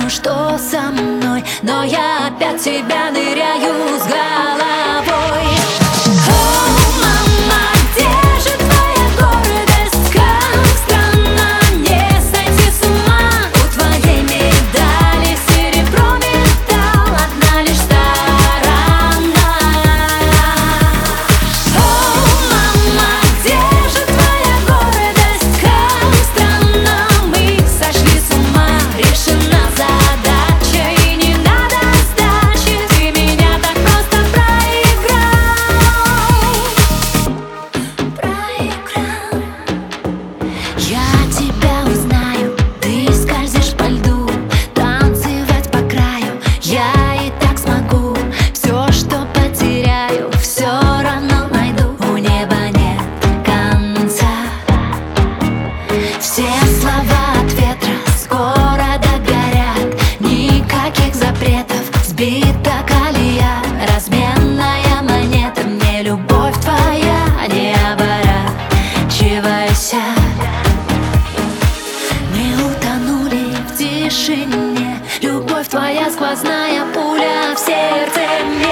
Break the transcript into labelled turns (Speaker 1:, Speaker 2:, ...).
Speaker 1: знаю, что со мной, но я опять в тебя ныряю с головой. О, мама, где же твоя гордость? Как странно не сойти с ума. У твоей медали серебро, металл, одна лишь сторона. О, мама, где же твоя гордость? Как странно мы сошли с ума. Решена задача и не надо сдачи. Ты меня так просто проиграл. Я тебя узнаю, ты скользишь по льду, танцевать по краю я и так смогу. Все, что потеряю, все равно найду. У неба нет конца. Все слова от ветра скоро догорят. Никаких запретов, сбита колея, разменная монета. Мне любовь твоя, не оборачивайся. Мы утонули в тишине. Любовь твоя сквозная пуля в сердце мне.